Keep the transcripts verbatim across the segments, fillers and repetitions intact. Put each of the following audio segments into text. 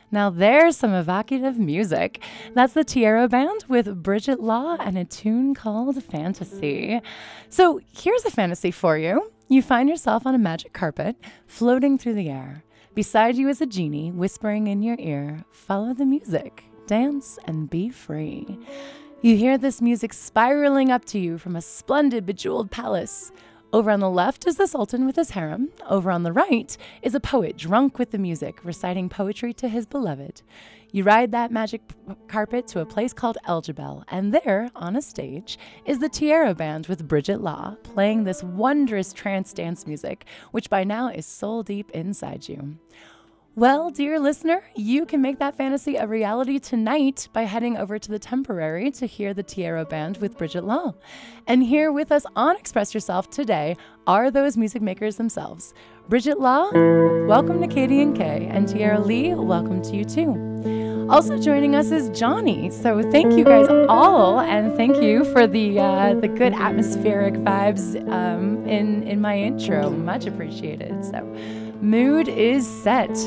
Now there's some evocative music. That's the Tierra Band with Bridget Law and a tune called Fantasy. So here's a fantasy for you. You find yourself on a magic carpet, floating through the air. Beside you is a genie whispering in your ear, follow the music, dance, and be free. You hear this music spiraling up to you from a splendid bejeweled palace. Over on the left is the Sultan with his harem. Over on the right is a poet drunk with the music, reciting poetry to his beloved. You ride that magic p- carpet to a place called Eljabel, and there, on a stage, is the Tierra Band with Bridget Law, playing this wondrous trance dance music, which by now is soul deep inside you. Well, dear listener, you can make that fantasy a reality tonight by heading over to the Temporary to hear the Tierra Band with Bridget Law. And here with us on Express Yourself today are those music makers themselves. Bridget Law, welcome to Katie and Kay, and Tierra Lee, welcome to you too. Also joining us is Johnny. So thank you guys all, and thank you for the uh, the good atmospheric vibes um, in in my intro. Much appreciated. So, mood is set.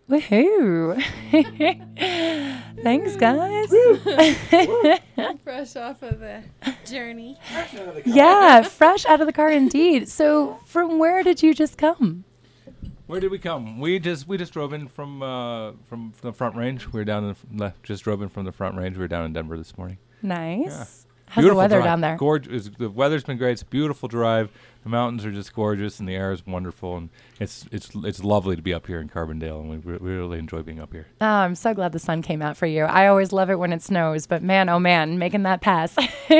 Woohoo! Thanks, guys. Fresh off of the journey. Yeah, fresh out of the car indeed. So, from where did you just come? Where did we come? We just we just drove in from uh, from, from the Front Range. We were down in the, f- le- just drove in from the Front Range. We were down in Denver this morning. Nice. Yeah. How's Beautiful the weather drive. down there? Gorgeous. The weather's been great. It's a beautiful drive. The mountains are just gorgeous, and the air is wonderful. And it's it's it's lovely to be up here in Carbondale, and we, re- we really enjoy being up here. Oh, I'm so glad the sun came out for you. I always love it when it snows, but man, oh man, making that pass.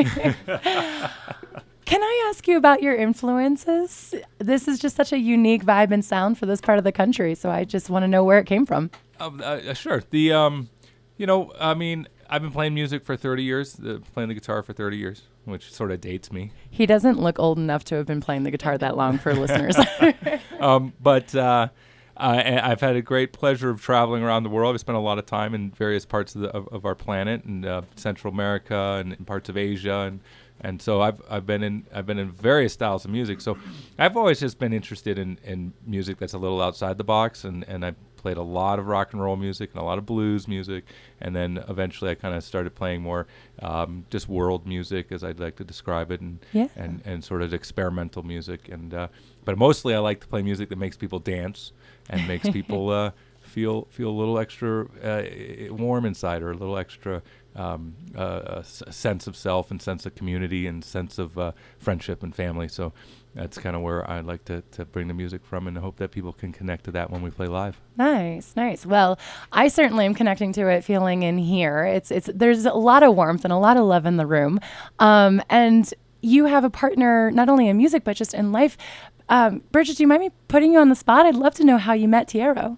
Can I ask you about your influences? This is just such a unique vibe and sound for this part of the country, so I just want to know where it came from. Um, uh, uh, sure. The um, you know, I mean, I've been playing music for thirty years, uh, playing the guitar for thirty years, which sort of dates me. He doesn't look old enough to have been playing the guitar that long for listeners. um, but uh, I, I've had a great pleasure of traveling around the world. I've spent a lot of time in various parts of, the, of, of our planet, and uh, Central America, and in parts of Asia, and and so I've I've been in I've been in various styles of music. So I've always just been interested in, in music that's a little outside the box, and and I've played a lot of rock and roll music and a lot of blues music, and then eventually I kind of started playing more um, just world music, as I'd like to describe it, and Yeah. and, and sort of experimental music. And uh, but mostly I like to play music that makes people dance and makes people uh, feel feel a little extra uh, warm inside, or a little extra um, uh, a s- sense of self and sense of community and sense of uh, friendship and family. So that's kind of where I like to, to bring the music from, and I hope that people can connect to that when we play live. Nice, nice. Well, I certainly am connecting to it, feeling in here. It's it's there's a lot of warmth and a lot of love in the room, um, and you have a partner not only in music but just in life. Um, Bridget, do you mind me putting you on the spot? I'd love to know how you met Tiero.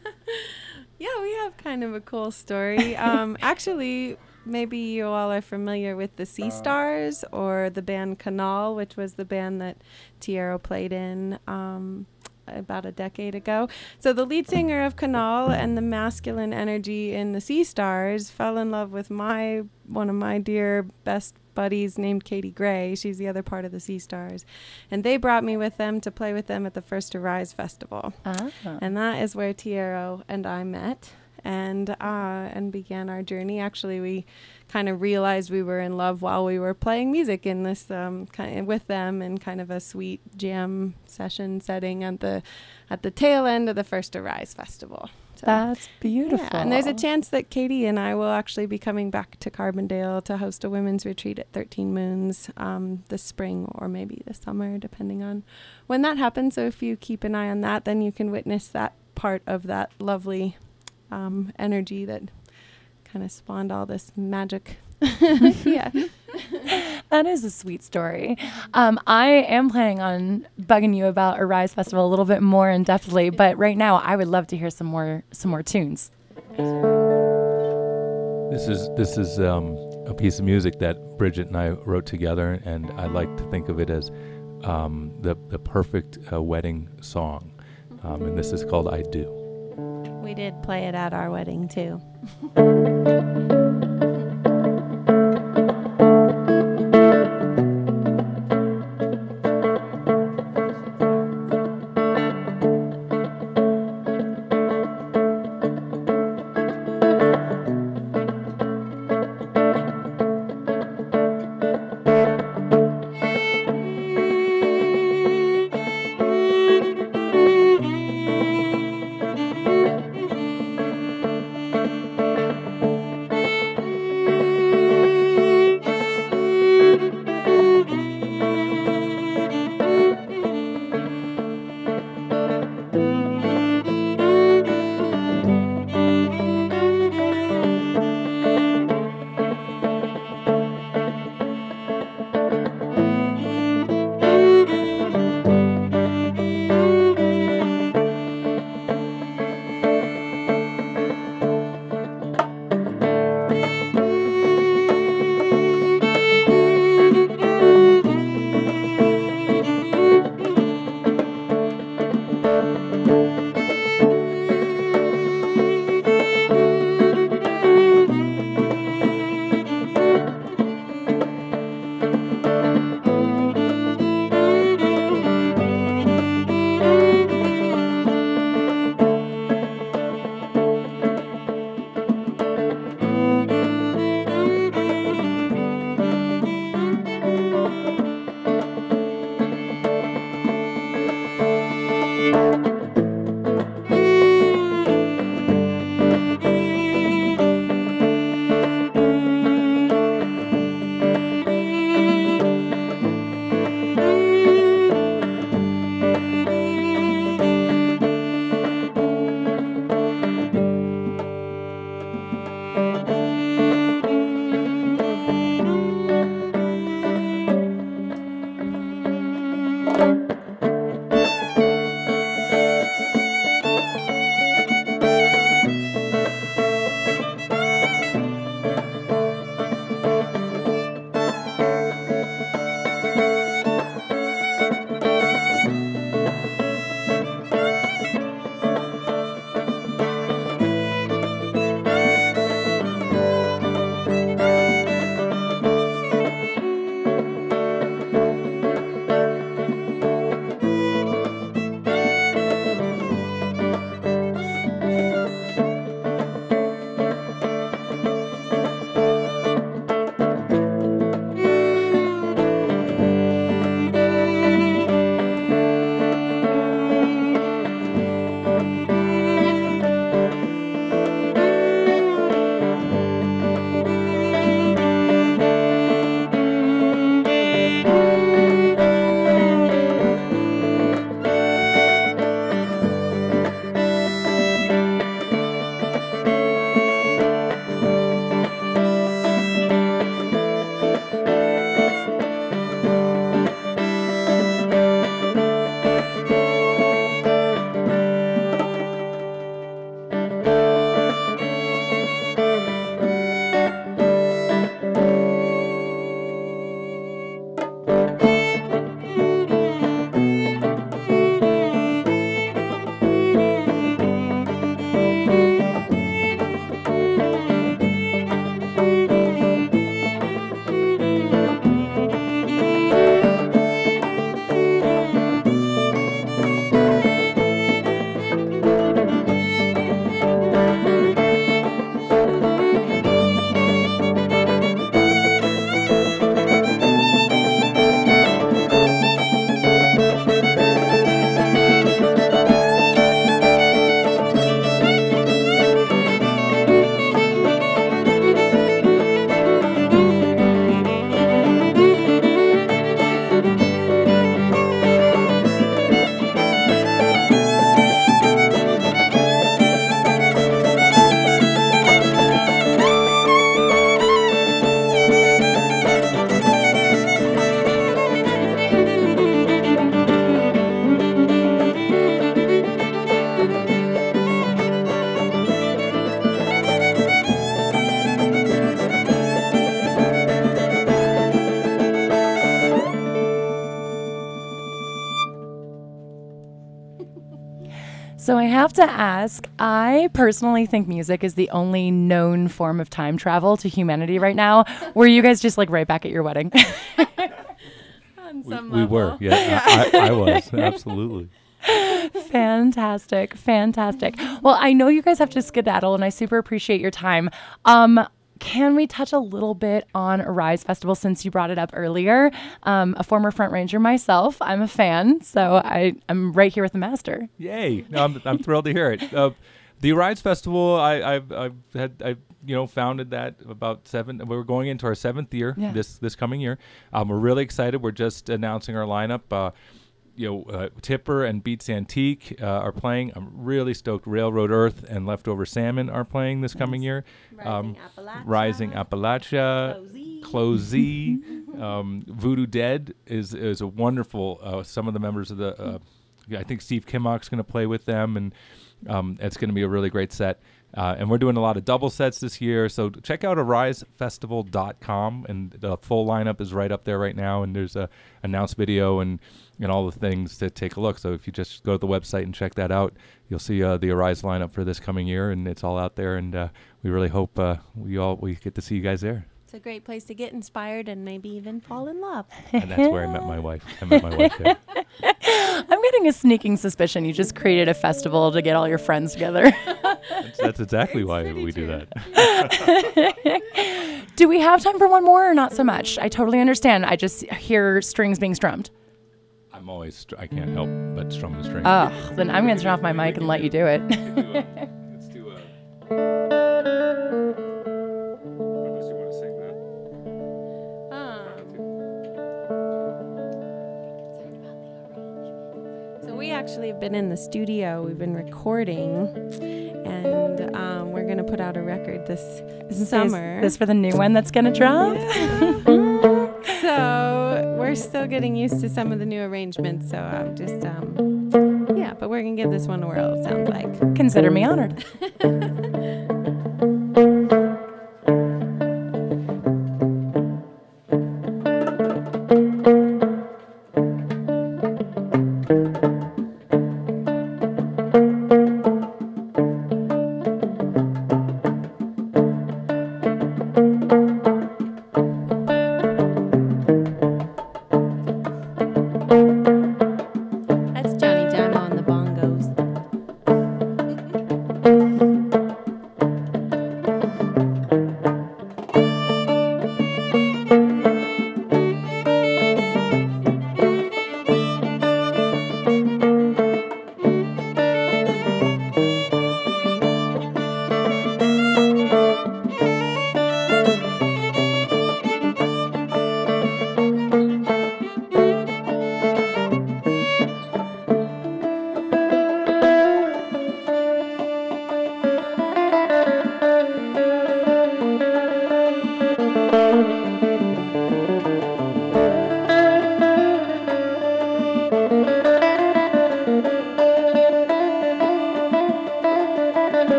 Yeah, we have kind of a cool story. Um, actually, maybe you all are familiar with the Sea Stars or the band Canal, which was the band that Tiero played in um, about a decade ago. So the lead singer of Canal and the masculine energy in the Sea Stars fell in love with my one of my dear best buddies named Katie Gray. She's the other part of the Sea Stars. And they brought me with them to play with them at the First to Rise Festival. Ah. And that is where Tiero and I met and uh, and began our journey. Actually, we kind of realized we were in love while we were playing music in this um, kind of with them in kind of a sweet jam session setting at the at the tail end of the First to Rise Festival. So, That's beautiful. yeah, and there's a chance that Katie and I will actually be coming back to Carbondale to host a women's retreat at thirteen Moons um, this spring or maybe this summer, depending on when that happens. So if you keep an eye on that, then you can witness that part of that lovely um, energy that kind of spawned all this magic. Yeah. That is a sweet story. Um, I am planning on bugging you about Arise Festival a little bit more in depthly, but right now I would love to hear some more some more tunes. This is this is um, a piece of music that Bridget and I wrote together, and I like to think of it as um, the the perfect uh, wedding song. Um, and this is called "I Do." We did play it at our wedding too. So I have to ask, I personally think music is the only known form of time travel to humanity right now. Were you guys just like right back at your wedding? On We, some we were, level. yeah, I, I, I was, absolutely. Fantastic. Fantastic. Well, I know you guys have to skedaddle and I super appreciate your time. Um, Can we touch a little bit on Arise Festival since you brought it up earlier? Um, a former front ranger myself, I'm a fan, so I, I'm right here with the master. Yay! No, I'm, I'm thrilled to hear it. Uh, the Arise Festival, I, I've, I've had, I, you know, founded that about seven. We're going into our seventh year Yeah. this this coming year. Um, we're really excited. We're just announcing our lineup. Uh, you know, uh, Tipper and Beats Antique uh, are playing. I'm really stoked. Railroad Earth and Leftover Salmon are playing this coming year. Rising Appalachia. Rising Appalachia. Closey. Closey. um, Voodoo Dead is is a wonderful. Uh, some of the members of the, uh, I think Steve Kimmock's going to play with them, and um, it's going to be a really great set. Uh, and we're doing a lot of double sets this year, so check out arise festival dot com, and the full lineup is right up there right now. And there's a announced video and and all the things to take a look. So if you just go to the website and check that out, you'll see uh, the Arise lineup for this coming year, and it's all out there. And uh, we really hope uh, we all we get to see you guys there. It's a great place to get inspired and maybe even fall in love. And that's where I met my wife. I met my wife there. I'm getting a sneaking suspicion you just created a festival to get all your friends together. That's, that's exactly why we do that. Do we have time for one more or not so much? I totally understand. I just hear strings being strummed. I'm always, str- I can't help but strum the string. Oh, then I'm going to turn off my mic and let you do it. Let's do a. Unless you want to sing that. Um, so we actually have been in the studio. We've been recording, and um, we're gonna put out a record this Is summer. this for the new one that's going to drop? So we're still getting used to some of the new arrangements. So I'm just um, yeah, but we're gonna give this one a whirl. It sounds like. Consider me honored. That's Johnny Jano on the bongos.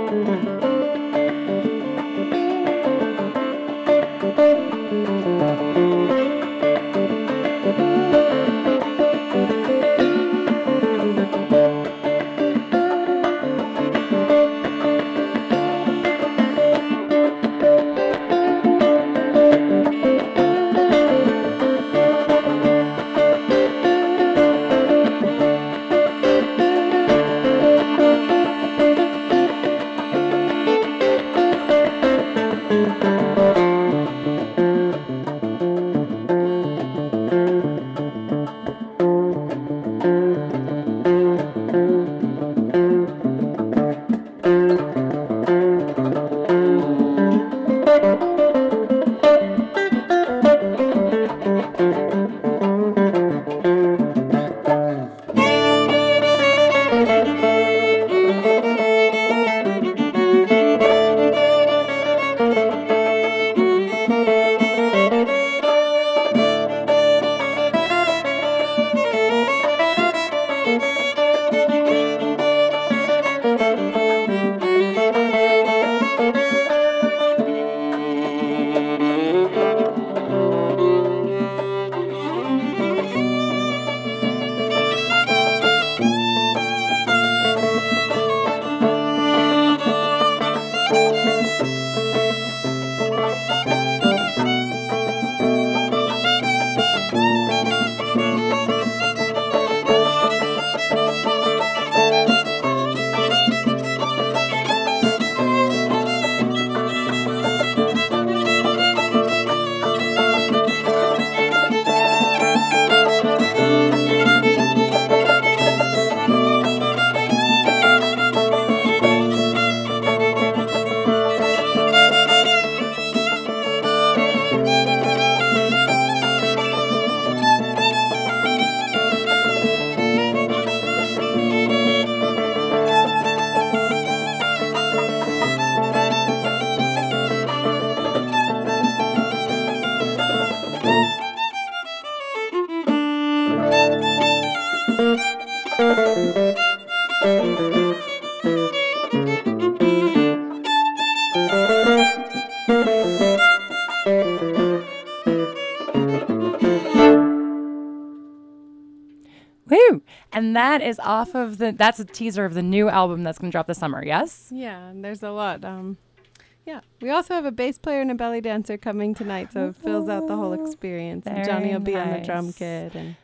Woo! And that is off of the, that's a teaser of the new album that's going to drop this summer, yes? Yeah, and there's a lot. Um, yeah. We also have a bass player and a belly dancer coming tonight, so it fills out the whole experience. And Very Johnny will be on the nice. drum kit. And